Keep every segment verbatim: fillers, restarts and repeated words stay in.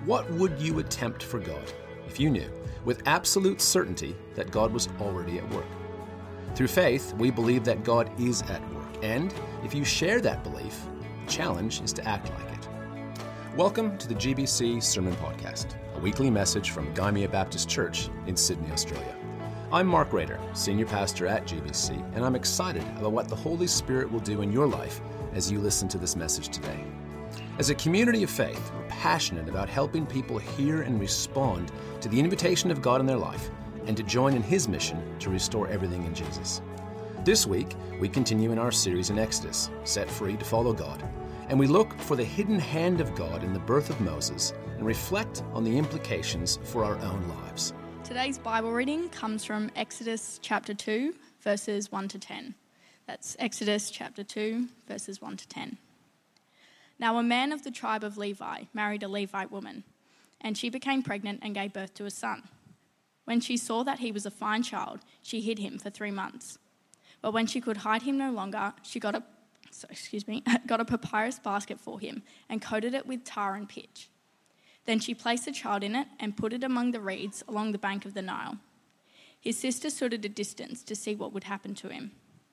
What would you attempt for God if you knew, with absolute certainty, that God was already at work? Through faith, we believe that God is at work, and if you share that belief, the challenge is to act like it. Welcome to the G B C Sermon Podcast, a weekly message from Gymea Baptist Church in Sydney, Australia. I'm Mark Rader, Senior Pastor at G B C, and I'm excited about what the Holy Spirit will do in your life as you listen to this message today. As a community of faith, we're passionate about helping people hear and respond to the invitation of God in their life and to join in His mission to restore everything in Jesus. This week, we continue in our series in Exodus, Set Free to Follow God, and we look for the hidden hand of God in the birth of Moses and reflect on the implications for our own lives. Today's Bible reading comes from Exodus chapter two, verses one to ten. That's Exodus chapter two, verses one to ten. Now a man of the tribe of Levi married a Levite woman, and she became pregnant and gave birth to a son. When she saw that he was a fine child, she hid him for three months. But when she could hide him no longer, she got a, so, excuse me, got a papyrus basket for him and coated it with tar and pitch. Then she placed the child in it and put it among the reeds along the bank of the Nile. His sister stood at a distance to see what would happen to him.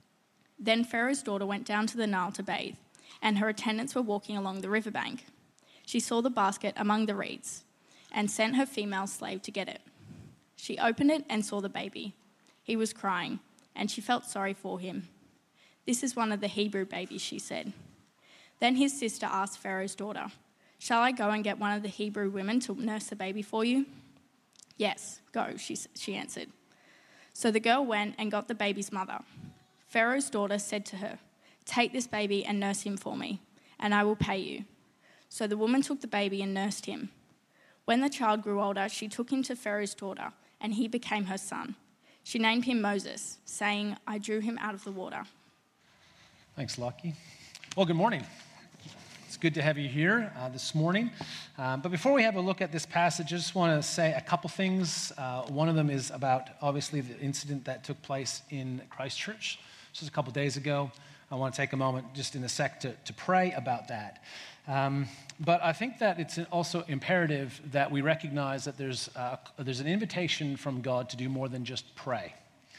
Then Pharaoh's daughter went down to the Nile to bathe, and her attendants were walking along the riverbank. She saw the basket among the reeds and sent her female slave to get it. She opened it and saw the baby. He was crying, and she felt sorry for him. "This is one of the Hebrew babies," she said. Then his sister asked Pharaoh's daughter, "Shall I go and get one of the Hebrew women to nurse the baby for you?" "Yes, go," she, she answered. So the girl went and got the baby's mother. Pharaoh's daughter said to her, "Take this baby and nurse him for me, and I will pay you." So the woman took the baby and nursed him. When the child grew older, she took him to Pharaoh's daughter, and he became her son. She named him Moses, saying, "I drew him out of the water." Thanks, Lucky. Well, good morning. It's good to have you here uh, this morning. Um, but before we have a look at this passage, I just want to say a couple things. Uh, one of them is about, obviously, the incident that took place in Christchurch just a couple days ago. I want to take a moment just in a sec to, to pray about that. Um, but I think that it's also imperative that we recognize that there's, uh, there's an invitation from God to do more than just pray.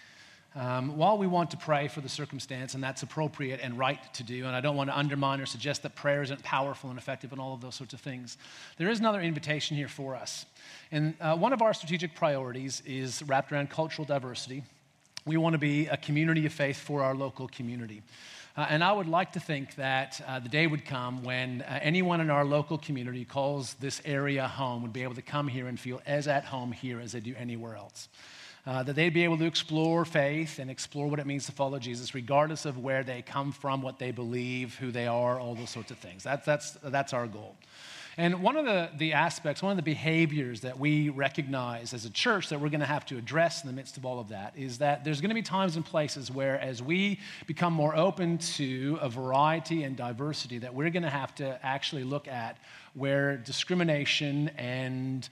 Um, while we want to pray for the circumstance, and that's appropriate and right to do, and I don't want to undermine or suggest that prayer isn't powerful and effective and all of those sorts of things, there is another invitation here for us. And uh, one of our strategic priorities is wrapped around cultural diversity. We want to be a community of faith for our local community. Uh, and I would like to think that uh, the day would come when uh, anyone in our local community calls this area home would be able to come here and feel as at home here as they do anywhere else. Uh, that they'd be able to explore faith and explore what it means to follow Jesus, regardless of where they come from, what they believe, who they are, all those sorts of things. That, that's, that's our goal. And one of the, the aspects, one of the behaviors that we recognize as a church that we're going to have to address in the midst of all of that is that there's going to be times and places where as we become more open to a variety and diversity, that we're going to have to actually look at where discrimination and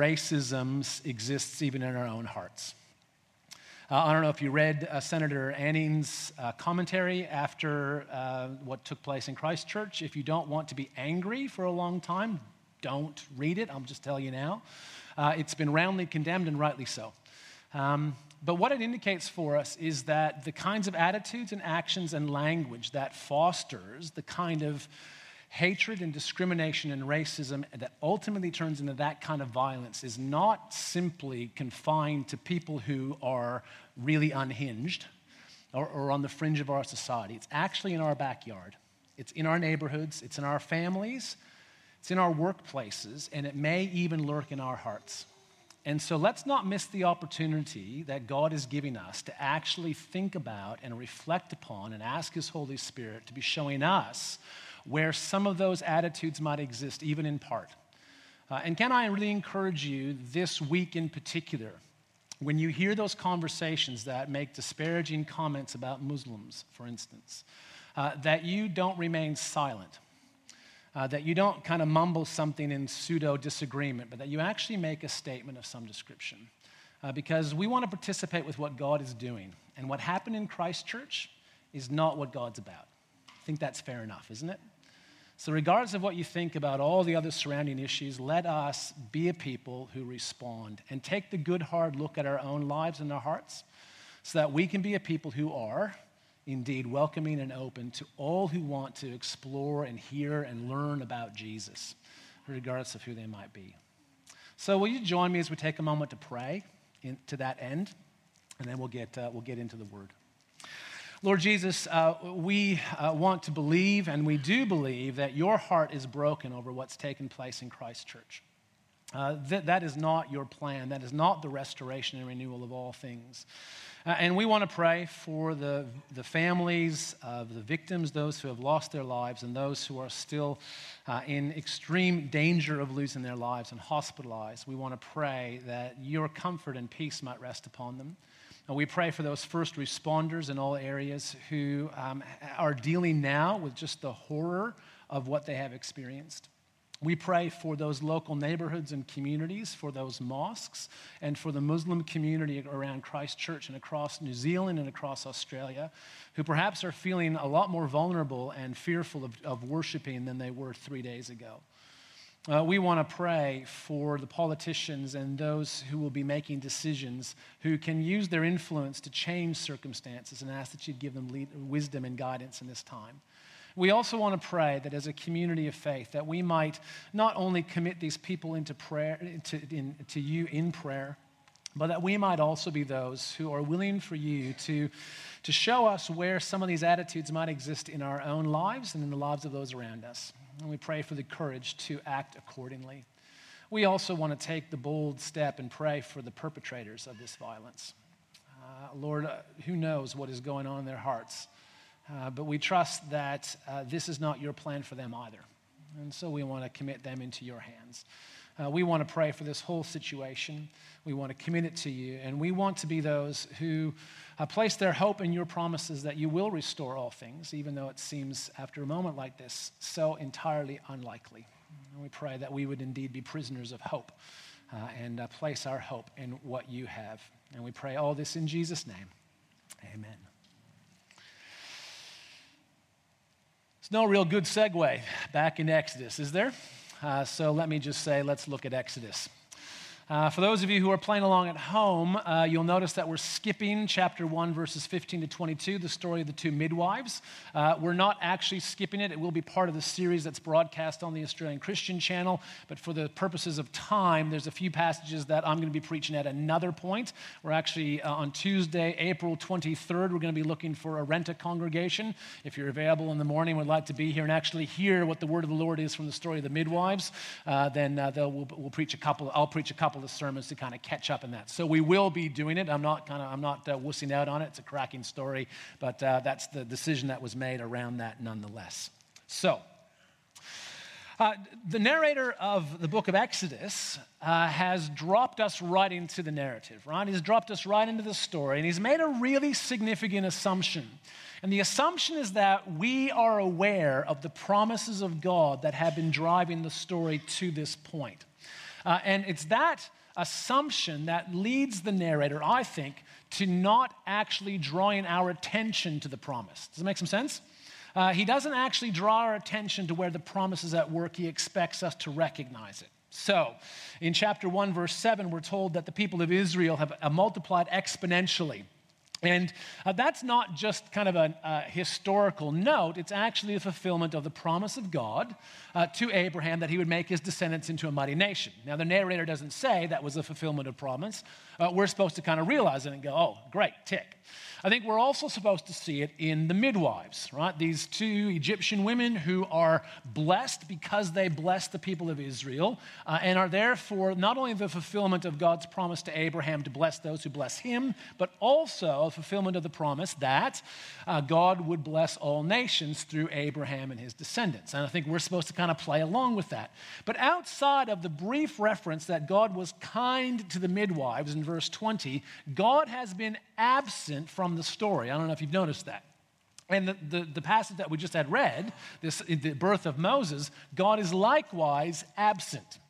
racism exists even in our own hearts. Uh, I don't know if you read uh, Senator Anning's uh, commentary after uh, what took place in Christchurch. If you don't want to be angry for a long time, don't read it. I'll just tell you now. Uh, it's been roundly condemned, and rightly so. Um, but what it indicates for us is that the kinds of attitudes and actions and language that fosters the kind of hatred and discrimination and racism that ultimately turns into that kind of violence is not simply confined to people who are really unhinged or, or on the fringe of our society. It's actually in our backyard. It's in our neighborhoods. It's in our families. It's in our workplaces, and it may even lurk in our hearts. And so let's not miss the opportunity that God is giving us to actually think about and reflect upon and ask His Holy Spirit to be showing us where some of those attitudes might exist, even in part. Uh, and can I really encourage you this week in particular, when you hear those conversations that make disparaging comments about Muslims, for instance, uh, that you don't remain silent, uh, that you don't kind of mumble something in pseudo-disagreement, but that you actually make a statement of some description. Uh, because we want to participate with what God is doing. And what happened in Christchurch is not what God's about. I think that's fair enough, isn't it? So regardless of what you think about all the other surrounding issues, let us be a people who respond and take the good hard look at our own lives and our hearts so that we can be a people who are indeed welcoming and open to all who want to explore and hear and learn about Jesus, regardless of who they might be. So will you join me as we take a moment to pray in, to that end, and then we'll get, uh, we'll get into the Word. Lord Jesus, uh, we uh, want to believe, and we do believe, that your heart is broken over what's taken place in Christ Church. Uh, th- that is not your plan. That is not the restoration and renewal of all things. Uh, and we want to pray for the, the families of the victims, those who have lost their lives, and those who are still uh, in extreme danger of losing their lives and hospitalized. We want to pray that your comfort and peace might rest upon them. And we pray for those first responders in all areas who um, are dealing now with just the horror of what they have experienced. We pray for those local neighborhoods and communities, for those mosques, and for the Muslim community around Christchurch and across New Zealand and across Australia, who perhaps are feeling a lot more vulnerable and fearful of, of worshiping than they were three days ago. Uh, we want to pray for the politicians and those who will be making decisions who can use their influence to change circumstances, and ask that you'd give them lead, wisdom and guidance in this time. We also want to pray that as a community of faith, that we might not only commit these people into prayer, to, in, to you in prayer, but that we might also be those who are willing for you to, to show us where some of these attitudes might exist in our own lives and in the lives of those around us. And we pray for the courage to act accordingly. We also want to take the bold step and pray for the perpetrators of this violence. Uh, Lord, uh, who knows what is going on in their hearts? Uh, but we trust that uh, this is not your plan for them either. And so we want to commit them into your hands. Uh, we want to pray for this whole situation. We want to commit it to you. And we want to be those who uh, place their hope in your promises that you will restore all things, even though it seems, after a moment like this, so entirely unlikely. And we pray that we would indeed be prisoners of hope uh, and uh, place our hope in what you have. And we pray all this in Jesus' name. Amen. It's no real good segue back into Exodus, is there? Uh, so let me just say, let's look at Exodus. Uh, for those of you who are playing along at home, uh, you'll notice that we're skipping chapter one, verses fifteen to twenty-two, the story of the two midwives. Uh, we're not actually skipping it. It will be part of the series that's broadcast on the Australian Christian channel. But for the purposes of time, there's a few passages that I'm going to be preaching at another point. We're actually uh, on Tuesday, April twenty-third, we're going to be looking for a Renta congregation. If you're available in the morning, would like to be here and actually hear what the word of the Lord is from the story of the midwives, uh, then uh, we'll, we'll preach a couple. I'll preach a couple of sermons to kind of catch up in that. So we will be doing it. I'm not kind of I'm not uh, wussing out on it. It's a cracking story, but uh, that's the decision that was made around that nonetheless. So uh, the narrator of the book of Exodus uh, has dropped us right into the narrative, right? He's dropped us right into the story, and he's made a really significant assumption. And the assumption is that we are aware of the promises of God that have been driving the story to this point. Uh, and it's that assumption that leads the narrator, I think, to not actually drawing our attention to the promise. Does that make some sense? Uh, he doesn't actually draw our attention to where the promise is at work. He expects us to recognize it. So, in chapter one, verse seven, we're told that the people of Israel have uh, multiplied exponentially. And uh, that's not just kind of a, a historical note. It's actually a fulfillment of the promise of God uh, to Abraham that he would make his descendants into a mighty nation. Now, the narrator doesn't say that was a fulfillment of promise. Uh, we're supposed to kind of realize it and go, oh, great, tick. I think we're also supposed to see it in the midwives, right? These two Egyptian women who are blessed because they blessed the people of Israel uh, and are therefore not only the fulfillment of God's promise to Abraham to bless those who bless him, but also a fulfillment of the promise that uh, God would bless all nations through Abraham and his descendants. And I think we're supposed to kind of play along with that. But outside of the brief reference that God was kind to the midwives in verse twenty, God has been absent from the story. I don't know if you've noticed that. And the, the, the passage that we just had read, this, the birth of Moses, God is likewise absent.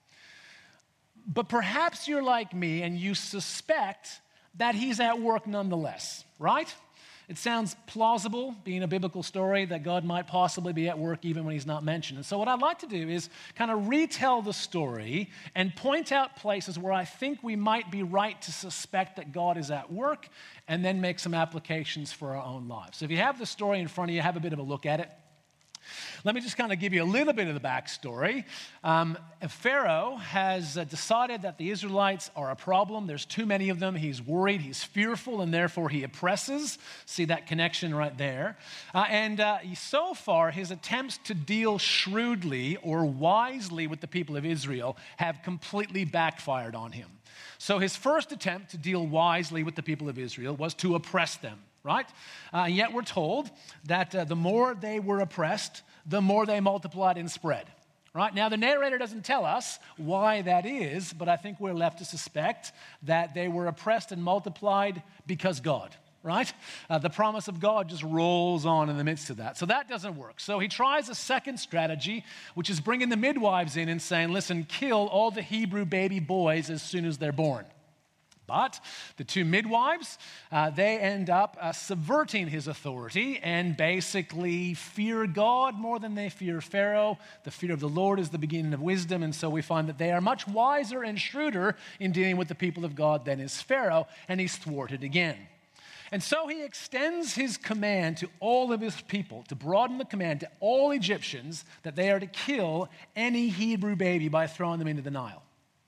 But perhaps you're like me and you suspect that he's at work nonetheless, right? It sounds plausible, being a biblical story, that God might possibly be at work even when he's not mentioned. And so what I'd like to do is kind of retell the story and point out places where I think we might be right to suspect that God is at work, and then make some applications for our own lives. So if you have the story in front of you, have a bit of a look at it. Let me just kind of give you a little bit of the backstory. Um, Pharaoh has uh, decided that the Israelites are a problem. There's too many of them. He's worried, he's fearful, and therefore he oppresses. See that connection right there. Uh, and uh, so far, his attempts to deal shrewdly or wisely with the people of Israel have completely backfired on him. So his first attempt to deal wisely with the people of Israel was to oppress them. Right? Uh, yet we're told that uh, the more they were oppressed, the more they multiplied and spread. Right? Now, the narrator doesn't tell us why that is, but I think we're left to suspect that they were oppressed and multiplied because God. Right? Uh, the promise of God just rolls on in the midst of that. So that doesn't work. So he tries a second strategy, which is bringing the midwives in and saying, listen, kill all the Hebrew baby boys as soon as they're born. But the two midwives, uh, they end up uh, subverting his authority and basically fear God more than they fear Pharaoh. The fear of the Lord is the beginning of wisdom, and so we find that they are much wiser and shrewder in dealing with the people of God than is Pharaoh, and he's thwarted again. And so he extends his command to all of his people, to broaden the command to all Egyptians that they are to kill any Hebrew baby by throwing them into the Nile.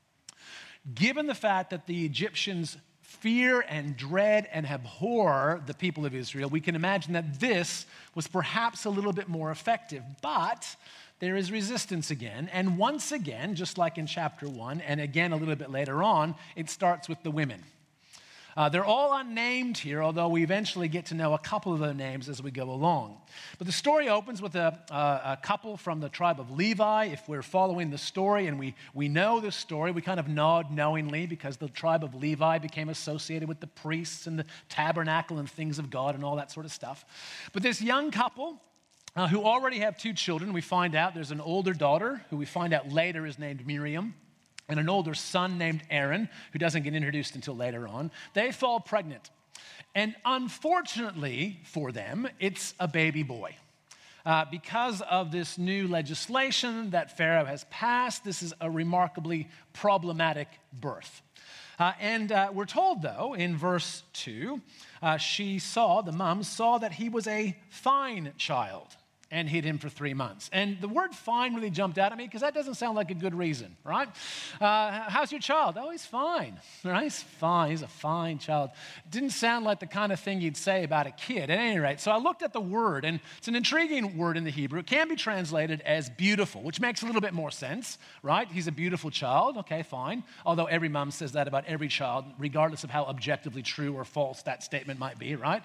Given the fact that the Egyptians fear and dread and abhor the people of Israel, we can imagine that this was perhaps a little bit more effective. But there is resistance again. And once again, just like in chapter one, and again a little bit later on, it starts with the women. Uh, they're all unnamed here, although we eventually get to know a couple of their names as we go along. But the story opens with a, a, a couple from the tribe of Levi. If we're following the story and we, we know this story, we kind of nod knowingly because the tribe of Levi became associated with the priests and the tabernacle and things of God and all that sort of stuff. But this young couple uh, who already have two children, we find out there's an older daughter who we find out later is named Miriam, and an older son named Aaron, who doesn't get introduced until later on. They fall pregnant. And unfortunately for them, it's a baby boy. Uh, because of this new legislation that Pharaoh has passed, this is a remarkably problematic birth. Uh, and uh, we're told, though, in verse two, uh, she saw, the mom saw that he was a fine child, and hid him for three months. And the word fine really jumped out at me because that doesn't sound like a good reason, right? Uh, how's your child? Oh, he's fine, right? He's fine. He's a fine child. Didn't sound like the kind of thing you'd say about a kid at any rate. So I looked at the word, and it's an intriguing word in the Hebrew. It can be translated as beautiful, which makes a little bit more sense, right? He's a beautiful child. Okay, fine. Although every mom says that about every child, regardless of how objectively true or false that statement might be, right?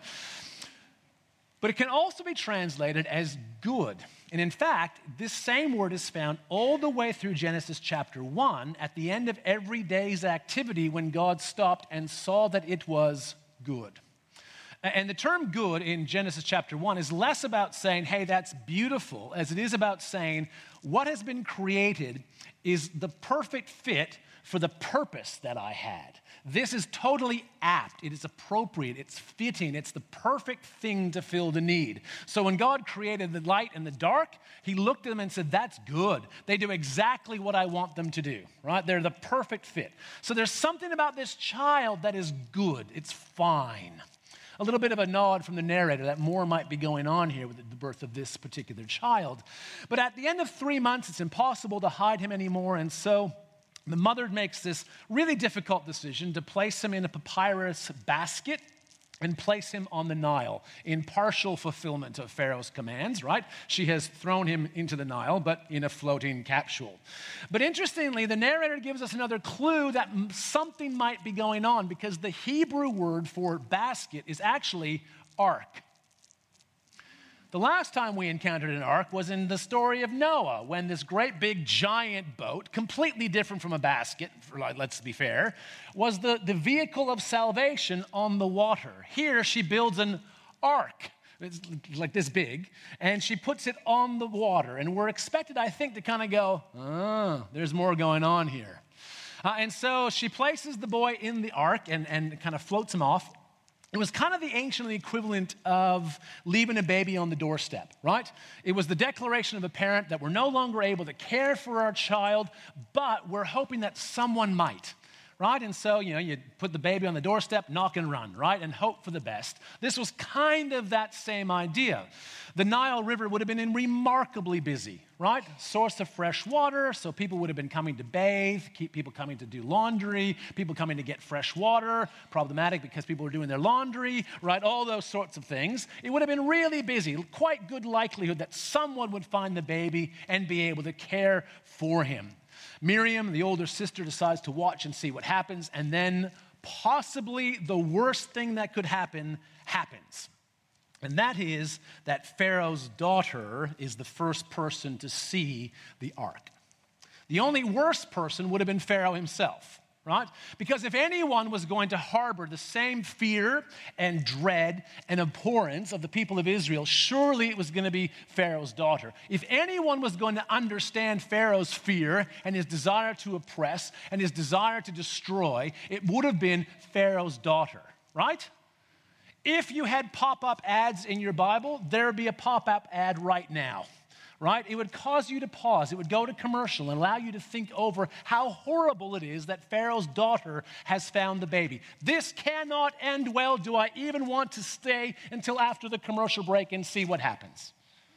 But it can also be translated as good. And in fact, this same word is found all the way through Genesis chapter one at the end of every day's activity when God stopped and saw that it was good. And the term good in Genesis chapter one is less about saying, hey, that's beautiful, as it is about saying what has been created is the perfect fit for the purpose that I had. This is totally apt. It is appropriate. It's fitting. It's the perfect thing to fill the need. So when God created the light and the dark, he looked at them and said, that's good. They do exactly what I want them to do, right? They're the perfect fit. So there's something about this child that is good. It's fine. A little bit of a nod from the narrator that more might be going on here with the birth of this particular child. But at the end of three months, it's impossible to hide him anymore, and so the mother makes this really difficult decision to place him in a papyrus basket and place him on the Nile in partial fulfillment of Pharaoh's commands, right? She has thrown him into the Nile, but in a floating capsule. But interestingly, the narrator gives us another clue that something might be going on because the Hebrew word for basket is actually ark. The last time we encountered an ark was in the story of Noah, when this great big giant boat, completely different from a basket, let's be fair, was the, the vehicle of salvation on the water. Here she builds an ark. It's like this big, and she puts it on the water. And we're expected, I think, to kind of go, oh, there's more going on here. Uh, and so she places the boy in the ark and, and kind of floats him off It was kind of the ancient equivalent of leaving a baby on the doorstep, right? It was the declaration of a parent that we're no longer able to care for our child, but we're hoping that someone might, right? And so, you know, you put the baby on the doorstep, knock and run, right? And hope for the best. This was kind of that same idea. The Nile River would have been remarkably busy, right? Source of fresh water, so people would have been coming to bathe, keep people coming to do laundry, people coming to get fresh water, problematic because people were doing their laundry, right? All those sorts of things. It would have been really busy, quite good likelihood that someone would find the baby and be able to care for him. Miriam, the older sister, decides to watch and see what happens, and then possibly the worst thing that could happen happens. And that is that Pharaoh's daughter is the first person to see the ark. The only worst person would have been Pharaoh himself, right? Because if anyone was going to harbor the same fear and dread and abhorrence of the people of Israel, surely it was going to be Pharaoh's daughter. If anyone was going to understand Pharaoh's fear and his desire to oppress and his desire to destroy, it would have been Pharaoh's daughter, right? If you had pop-up ads in your Bible, there would be a pop-up ad right now, right? It would cause you to pause. It would go to commercial and allow you to think over how horrible it is that Pharaoh's daughter has found the baby. This cannot end well. Do I even want to stay until after the commercial break and see what happens?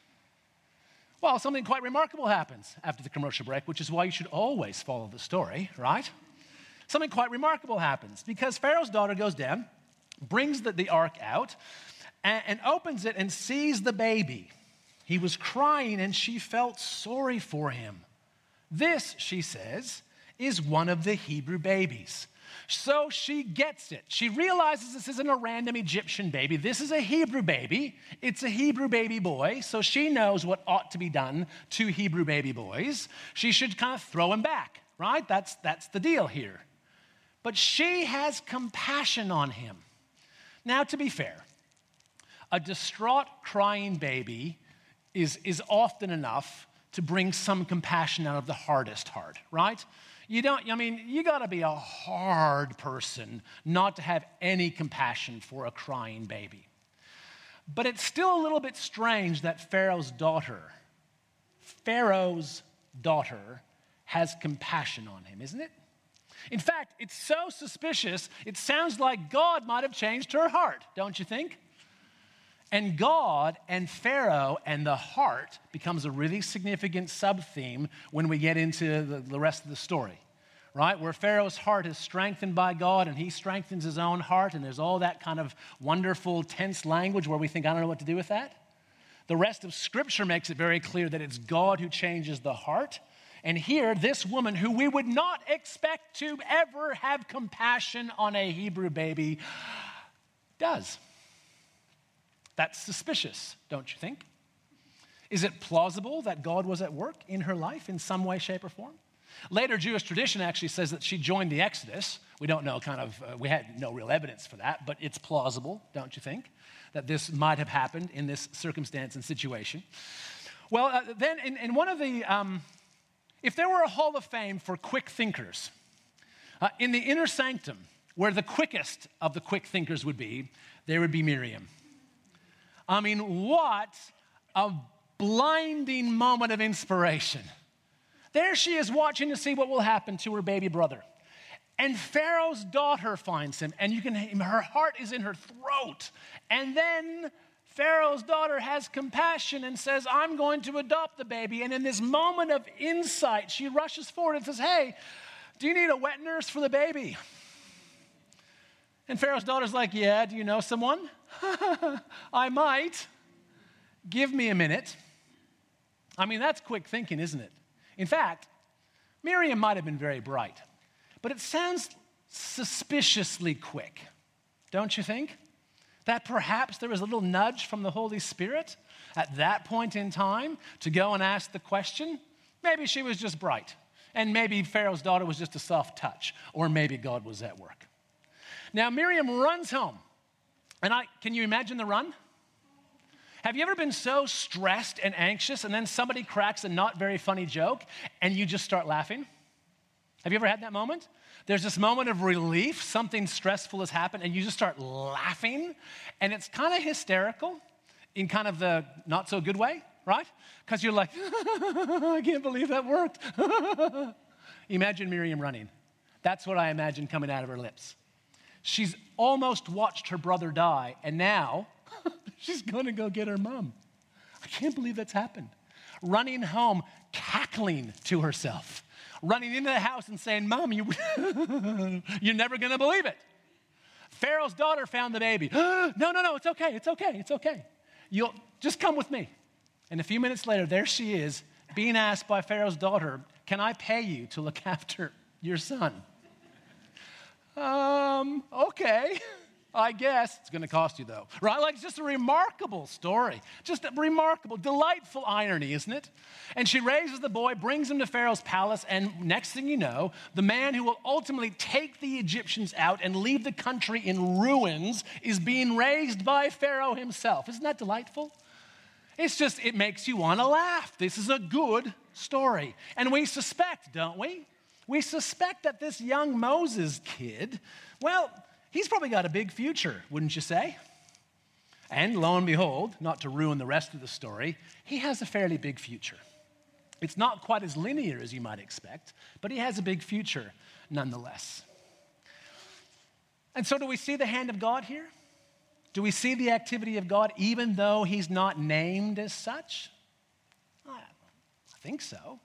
Well, something quite remarkable happens after the commercial break, which is why you should always follow the story, right? Something quite remarkable happens because Pharaoh's daughter goes down, brings the, the ark out, and, and opens it and sees the baby. He was crying, and she felt sorry for him. This, she says, is one of the Hebrew babies. So she gets it. She realizes this isn't a random Egyptian baby. This is a Hebrew baby. It's a Hebrew baby boy, so she knows what ought to be done to Hebrew baby boys. She should kind of throw him back, right? That's, that's the deal here. But she has compassion on him. Now, to be fair, a distraught, crying baby is, is often enough to bring some compassion out of the hardest heart, right? You don't, I mean, you gotta be a hard person not to have any compassion for a crying baby. But it's still a little bit strange that Pharaoh's daughter, Pharaoh's daughter has compassion on him, isn't it? In fact, it's so suspicious, it sounds like God might have changed her heart, don't you think? And God and Pharaoh and the heart becomes a really significant sub-theme when we get into the, the rest of the story, right? Where Pharaoh's heart is strengthened by God and he strengthens his own heart, and there's all that kind of wonderful, tense language where we think, I don't know what to do with that. The rest of Scripture makes it very clear that it's God who changes the heart. And here, this woman, who we would not expect to ever have compassion on a Hebrew baby, does. That's suspicious, don't you think? Is it plausible that God was at work in her life in some way, shape, or form? Later, Jewish tradition actually says that she joined the Exodus. We don't know, kind of, uh, we had no real evidence for that, but it's plausible, don't you think, that this might have happened in this circumstance and situation. Well, uh, then in, in one of the... Um, If there were a hall of fame for quick thinkers, uh, in the inner sanctum, where the quickest of the quick thinkers would be, there would be Miriam. I mean, what a blinding moment of inspiration. There she is watching to see what will happen to her baby brother. And Pharaoh's daughter finds him, and you can, her heart is in her throat. And then Pharaoh's daughter has compassion and says, I'm going to adopt the baby. And in this moment of insight, she rushes forward and says, hey, do you need a wet nurse for the baby? And Pharaoh's daughter's like, yeah, do you know someone? I might. Give me a minute. I mean, that's quick thinking, isn't it? In fact, Miriam might have been very bright, but it sounds suspiciously quick, don't you think? That perhaps there was a little nudge from the Holy Spirit at that point in time to go and ask the question. Maybe she was just bright, and maybe Pharaoh's daughter was just a soft touch, or maybe God was at work. Now, Miriam runs home, and I can you imagine the run? Have you ever been so stressed and anxious, and then somebody cracks a not very funny joke, and you just start laughing? Have you ever had that moment? There's this moment of relief, something stressful has happened, and you just start laughing, and it's kind of hysterical in kind of the not so good way, right? Because you're like, I can't believe that worked. Imagine Miriam running. That's what I imagine coming out of her lips. She's almost watched her brother die, and now she's going to go get her mom. I can't believe that's happened. Running home, cackling to herself. Running into the house and saying, Mom, you, you're never going to believe it. Pharaoh's daughter found the baby. no, no, no, it's okay, it's okay, it's okay. You'll just come with me. And a few minutes later, there she is, being asked by Pharaoh's daughter, can I pay you to look after your son? Um, okay. I guess it's going to cost you, though, right? Like, it's just a remarkable story. Just a remarkable, delightful irony, isn't it? And she raises the boy, brings him to Pharaoh's palace, and next thing you know, the man who will ultimately take the Egyptians out and leave the country in ruins is being raised by Pharaoh himself. Isn't that delightful? It's just, it makes you want to laugh. This is a good story. And we suspect, don't we? We suspect that this young Moses kid, well, he's probably got a big future, wouldn't you say? And lo and behold, not to ruin the rest of the story, he has a fairly big future. It's not quite as linear as you might expect, but he has a big future nonetheless. And so do we see the hand of God here? Do we see the activity of God even though he's not named as such? I think so.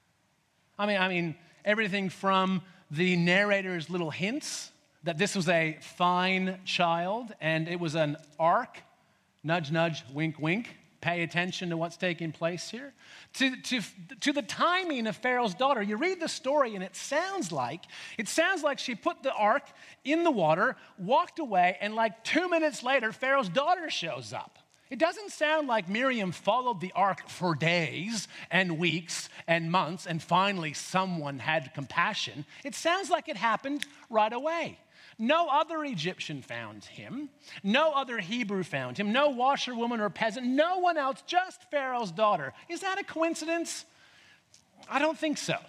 I mean, I mean, everything from the narrator's little hints that this was a fine child and it was an ark, nudge, nudge, wink, wink, pay attention to what's taking place here, to, to, to the timing of Pharaoh's daughter. You read the story and it sounds like, it sounds like she put the ark in the water, walked away, and like two minutes later, Pharaoh's daughter shows up. It doesn't sound like Miriam followed the ark for days and weeks and months and finally someone had compassion. It sounds like it happened right away. No other Egyptian found him. No other Hebrew found him. No washerwoman or peasant. No one else, just Pharaoh's daughter. Is that a coincidence? I don't think so.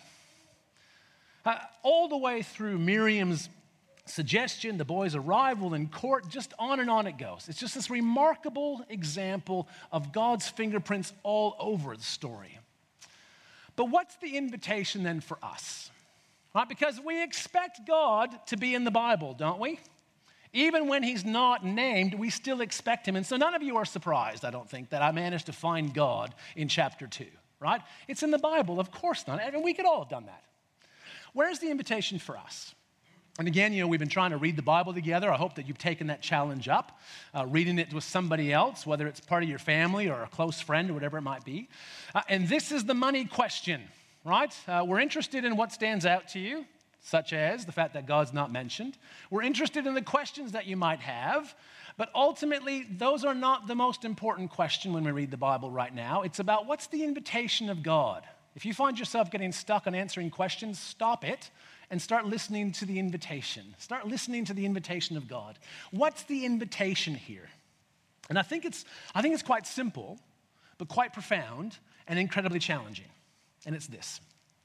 Uh, all the way through Miriam's suggestion, the boy's arrival in court, just on and on it goes. It's just this remarkable example of God's fingerprints all over the story. But what's the invitation then for us? Right? Because we expect God to be in the Bible, don't we? Even when he's not named, we still expect him. And so none of you are surprised, I don't think, that I managed to find God in chapter two, right? It's in the Bible, of course not. I mean, we could all have done that. Where's the invitation for us? And again, you know, we've been trying to read the Bible together. I hope that you've taken that challenge up, uh, reading it with somebody else, whether it's part of your family or a close friend or whatever it might be. Uh, and this is the money question, right? Uh, we're interested in what stands out to you, such as the fact that God's not mentioned. We're interested in the questions that you might have, but ultimately, those are not the most important question when we read the Bible right now. It's about what's the invitation of God. If you find yourself getting stuck on answering questions, stop it and start listening to the invitation. Start listening to the invitation of God. What's the invitation here? And I think it's, I think it's quite simple, but quite profound and incredibly challenging. And it's this.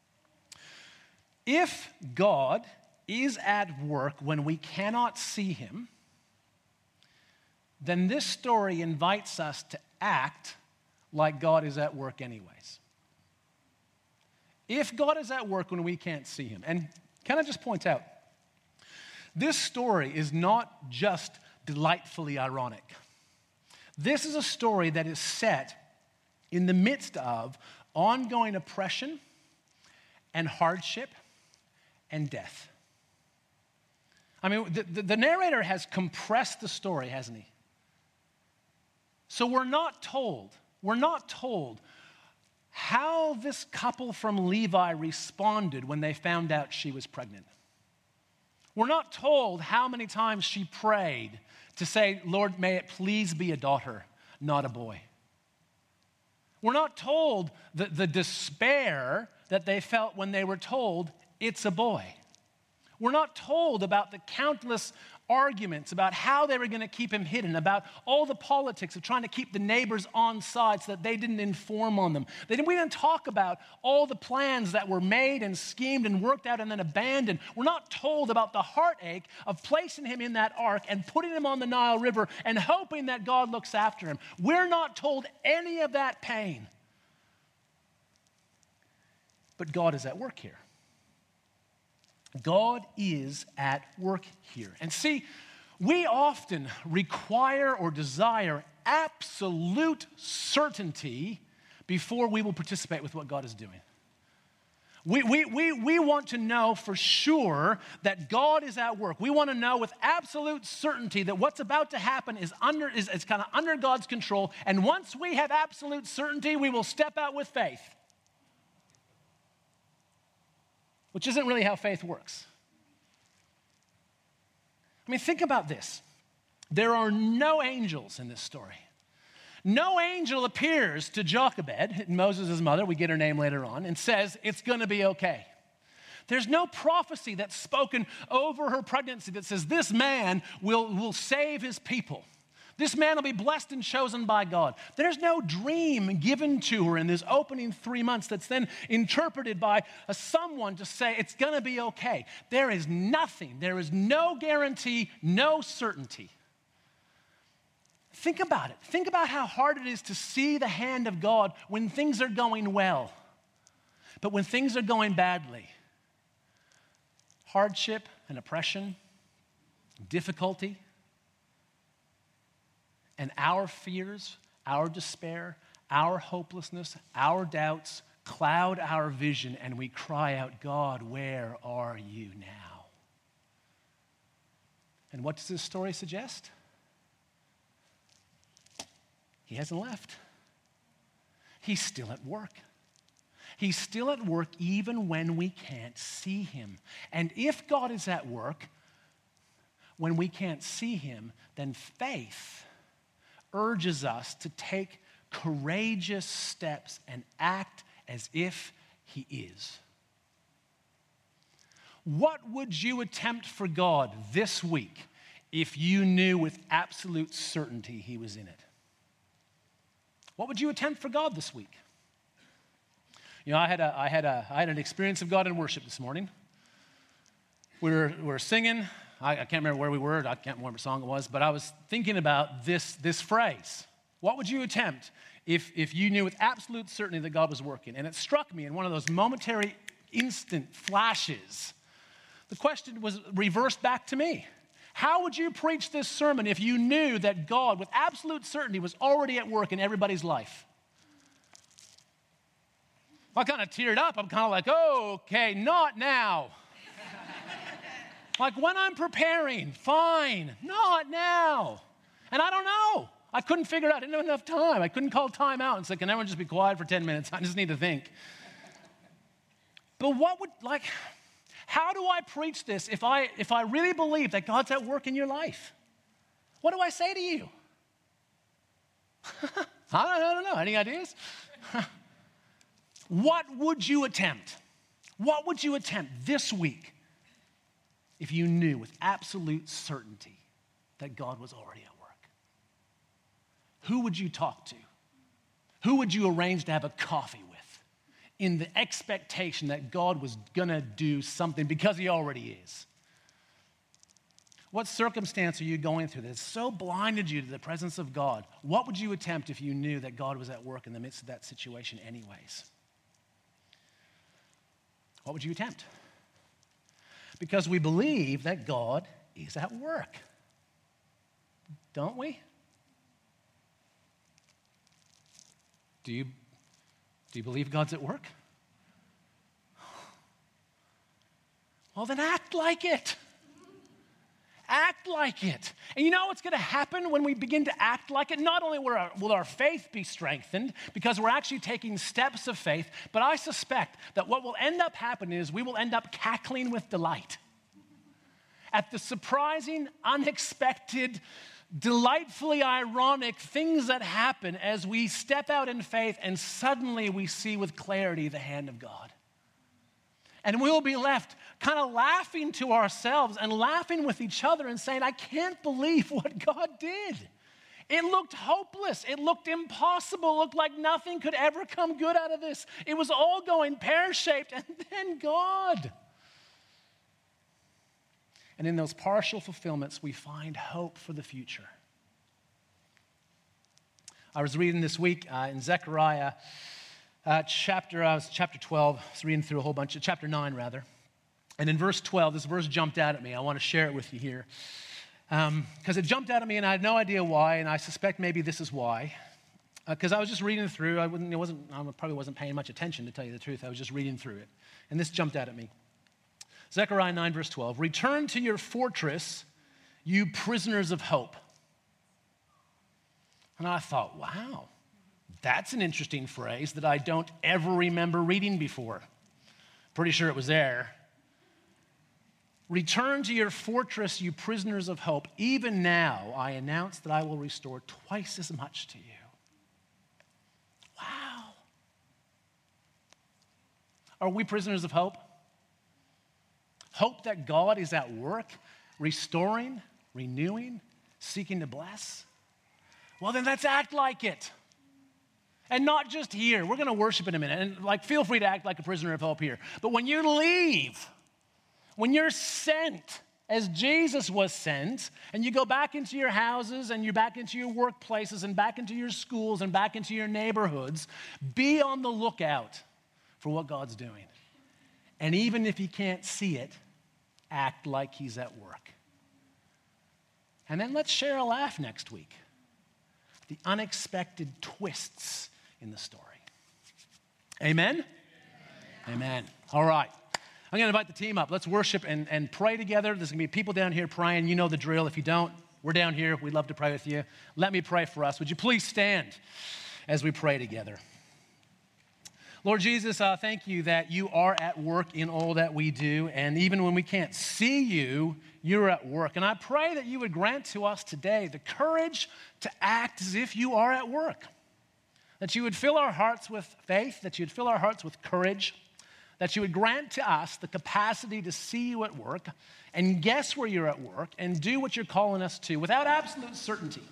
If God is at work when we cannot see him, then this story invites us to act like God is at work anyways. If God is at work when we can't see him, and can I just point out, this story is not just delightfully ironic. This is a story that is set in the midst of ongoing oppression and hardship and death. I mean, the, the, the narrator has compressed the story, hasn't he? So we're not told, we're not told how this couple from Levi responded when they found out she was pregnant. We're not told how many times she prayed to say, Lord, may it please be a daughter, not a boy. We're not told the, the despair that they felt when they were told it's a boy. We're not told about the countless arguments about how they were going to keep him hidden, about all the politics of trying to keep the neighbors on side so that they didn't inform on them. They didn't, we didn't talk about all the plans that were made and schemed and worked out and then abandoned. We're not told about the heartache of placing him in that ark and putting him on the Nile River and hoping that God looks after him. We're not told any of that pain. But God is at work here. God is at work here. And see, we often require or desire absolute certainty before we will participate with what God is doing. We, we, we, we want to know for sure that God is at work. We want to know with absolute certainty that what's about to happen is under is, is kind of under God's control. And once we have absolute certainty, we will step out with faith. Which isn't really how faith works. I mean, think about this. There are no angels in this story. No angel appears to Jochebed, Moses' mother, we get her name later on, and says, it's going to be okay. There's no prophecy that's spoken over her pregnancy that says this man will, will save his people. This man will be blessed and chosen by God. There's no dream given to her in this opening three months that's then interpreted by a someone to say it's going to be okay. There is nothing. There is no guarantee, no certainty. Think about it. Think about how hard it is to see the hand of God when things are going well. But when things are going badly, hardship and oppression, difficulty, and our fears, our despair, our hopelessness, our doubts cloud our vision, and we cry out, God, where are you now? And what does this story suggest? He hasn't left. He's still at work. He's still at work even when we can't see him. And if God is at work when we can't see him, then faith urges us to take courageous steps and act as if he is. What would you attempt for God this week if you knew with absolute certainty he was in it? What would you attempt for God this week? You know, I had a, I had a, I had an experience of God in worship this morning. We were, we were singing. I, I can't remember where we were. I can't remember what song it was, but I was thinking about this, this phrase. What would you attempt if, if you knew with absolute certainty that God was working? And it struck me in one of those momentary, instant flashes. The question was reversed back to me. How would you preach this sermon if you knew that God, with absolute certainty, was already at work in everybody's life? I kind of teared up. I'm kind of like, oh, okay, not now. Like when I'm preparing, fine, not now. And I don't know. I couldn't figure it out. I didn't have enough time. I couldn't call time out and say, can everyone just be quiet for ten minutes? I just need to think. But what would, like, how do I preach this if I if I really believe that God's at work in your life? What do I say to you? I, don't, I don't know. Any ideas? What would you attempt? What would you attempt this week if you knew with absolute certainty that God was already at work? Who would you talk to? Who would you arrange to have a coffee with in the expectation that God was going to do something because he already is? What circumstance are you going through that so blinded you to the presence of God? What would you attempt if you knew that God was at work in the midst of that situation anyways? What would you attempt? Because we believe that God is at work. Don't we? Do you, do you believe God's at work? Well, then act like it. Act like it. And you know what's going to happen when we begin to act like it? Not only will our, will our faith be strengthened because we're actually taking steps of faith, but I suspect that what will end up happening is we will end up cackling with delight at the surprising, unexpected, delightfully ironic things that happen as we step out in faith and suddenly we see with clarity the hand of God. And we'll be left kind of laughing to ourselves and laughing with each other and saying, I can't believe what God did. It looked hopeless. It looked impossible. It looked like nothing could ever come good out of this. It was all going pear-shaped, and then God. And in those partial fulfillments, we find hope for the future. I was reading this week uh, in Zechariah uh, chapter, uh, chapter twelve. I was reading through a whole bunch of, chapter nine rather. And in verse twelve, this verse jumped out at me. I want to share it with you here. Because um, it jumped out at me and I had no idea why, and I suspect maybe this is why. Because uh, I was just reading through. I, wouldn't, it wasn't, I probably wasn't paying much attention, to tell you the truth. I was just reading through it. And this jumped out at me. Zechariah nine, verse twelve. Return to your fortress, you prisoners of hope. And I thought, wow, that's an interesting phrase that I don't ever remember reading before. Pretty sure it was there. Return to your fortress, you prisoners of hope. Even now, I announce that I will restore twice as much to you. Wow. Are we prisoners of hope? Hope that God is at work, restoring, renewing, seeking to bless? Well, then let's act like it. And not just here. We're going to worship in a minute. And like, feel free to act like a prisoner of hope here. But when you leave, when you're sent, as Jesus was sent, and you go back into your houses and you're back into your workplaces and back into your schools and back into your neighborhoods, be on the lookout for what God's doing. And even if you can't see it, act like he's at work. And then let's share a laugh next week. The unexpected twists in the story. Amen? Amen. Amen. All right. I'm going to invite the team up. Let's worship and, and pray together. There's going to be people down here praying. You know the drill. If you don't, we're down here. We'd love to pray with you. Let me pray for us. Would you please stand as we pray together? Lord Jesus, uh, thank you that you are at work in all that we do. And even when we can't see you, you're at work. And I pray that you would grant to us today the courage to act as if you are at work. That you would fill our hearts with faith, that you'd fill our hearts with courage, that you would grant to us the capacity to see you at work and guess where you're at work and do what you're calling us to without absolute certainty.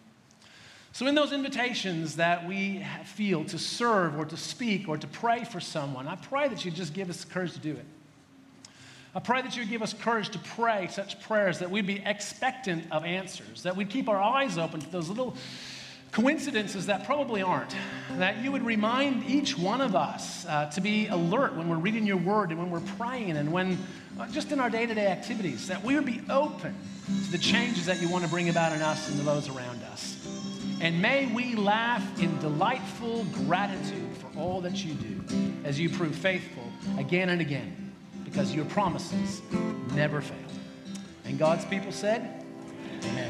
So in those invitations that we feel to serve or to speak or to pray for someone, I pray that you just give us the courage to do it. I pray that you give us courage to pray such prayers that we'd be expectant of answers, that we'd keep our eyes open to those little coincidences that probably aren't, that you would remind each one of us uh, to be alert when we're reading your word and when we're praying and when uh, just in our day-to-day activities, that we would be open to the changes that you want to bring about in us and to those around us. And may we laugh in delightful gratitude for all that you do as you prove faithful again and again, because your promises never fail. And God's people said, amen.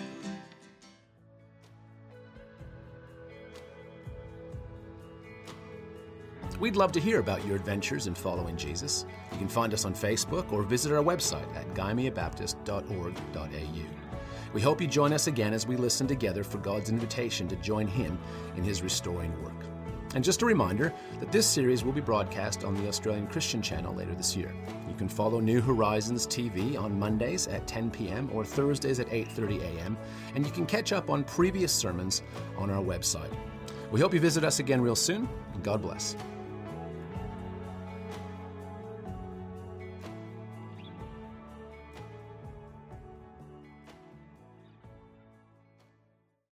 We'd love to hear about your adventures in following Jesus. You can find us on Facebook or visit our website at gymea baptist dot org dot a u. We hope you join us again as we listen together for God's invitation to join him in his restoring work. And just a reminder that this series will be broadcast on the Australian Christian Channel later this year. You can follow New Horizons T V on Mondays at ten p.m. or Thursdays at eight thirty a.m. and you can catch up on previous sermons on our website. We hope you visit us again real soon, and God bless.